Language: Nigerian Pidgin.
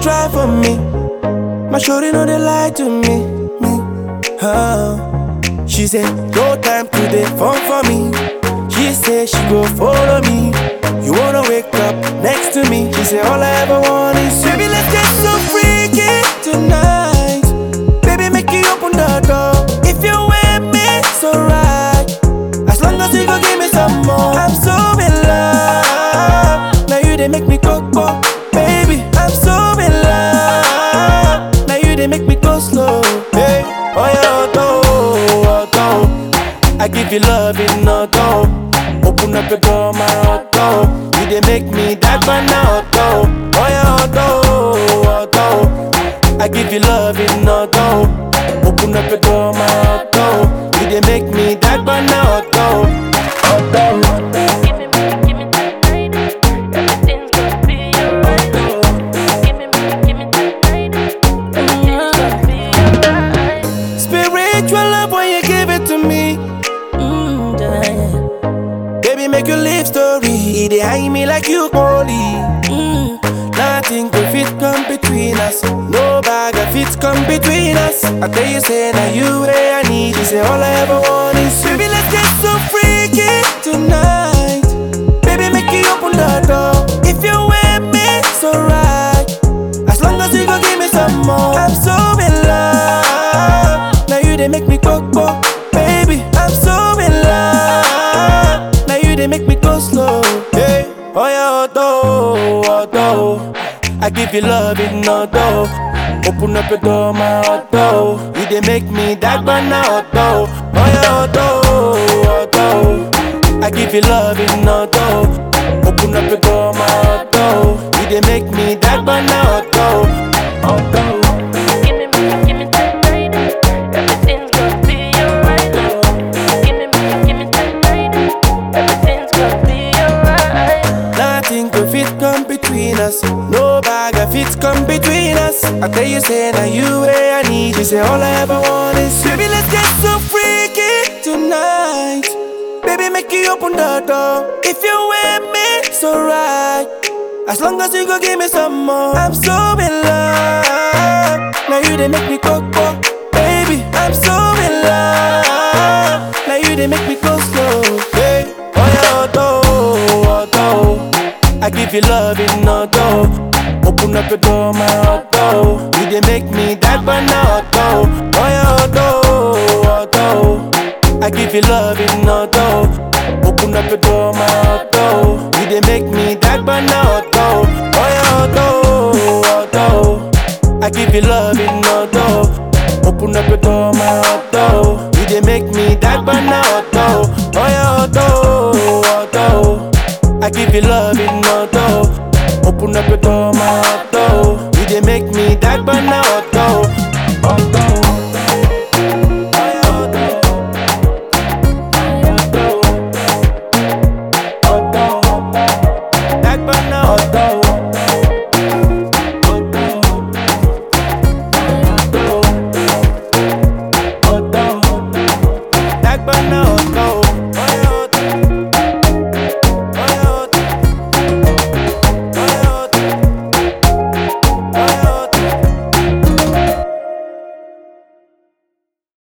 try for me. My shorty know they lie to me. She said, no time today, fun for me. She said she go follow me. You wanna wake up next to me. She said, all I ever want is baby, let's get so freaky tonight. Baby, make you open the door. If you with me, it's alright. As long as you go give me some more. I'm so in love. Now you they make me go. Baby, I'm so in love. Now you they make me go slow. Hey, oh yeah, I give you love in auto. Open up the door, my auto. You they make me that man auto. Oh yeah, auto. I give you love in auto. Open up the door, my auto. You they make me that man auto. Give me that night. Everything's gonna be alright. Give me that night. Everything's gonna be alright. Spiritual love when you give it to me. Baby, make your live story. They hide me like you holy. Nothing could fit come between us. No bag of fit come between us. I tell you, say now you where I need. You say all I ever want is baby, let's get so freaky tonight. Baby, make you open the door. If you with me, it's alright. As long as you go give me some more. I'm so in love. Now you they make me go. Baby, I'm so in love. Now you they make me go slow. Hey, oh yeah, auto. I give you love in auto. Open up the door, my auto. You they make me that man auto. Oh yeah, auto. I give you love in auto. Open up the door, my auto. You they make me that man auto. Give me that night. Everything's gonna be alright. Give me that night. Everything's gonna be alright. Nothing could fit come between us. No bag of fit come between us. I tell you, say now you where I need. You say all I ever want is baby, let's get so freaky tonight. Baby, make you open the door. If you with me, it's alright. As long as you go give me some more. I'm so in love. Now you they make me go. Baby, I'm so in love. Now you they make me go slow. Hey, oh yeah, auto. I give you love in auto. Open up the door, my auto. You they make me that man auto. Oh yeah, auto. I give you love in auto. Open up the door, my auto. You they make me that man auto. Oh yeah, auto. I give you love in auto. Open up the door, my auto. You they make me that man auto. Oh yeah, auto. I give you love in auto. Open up the door.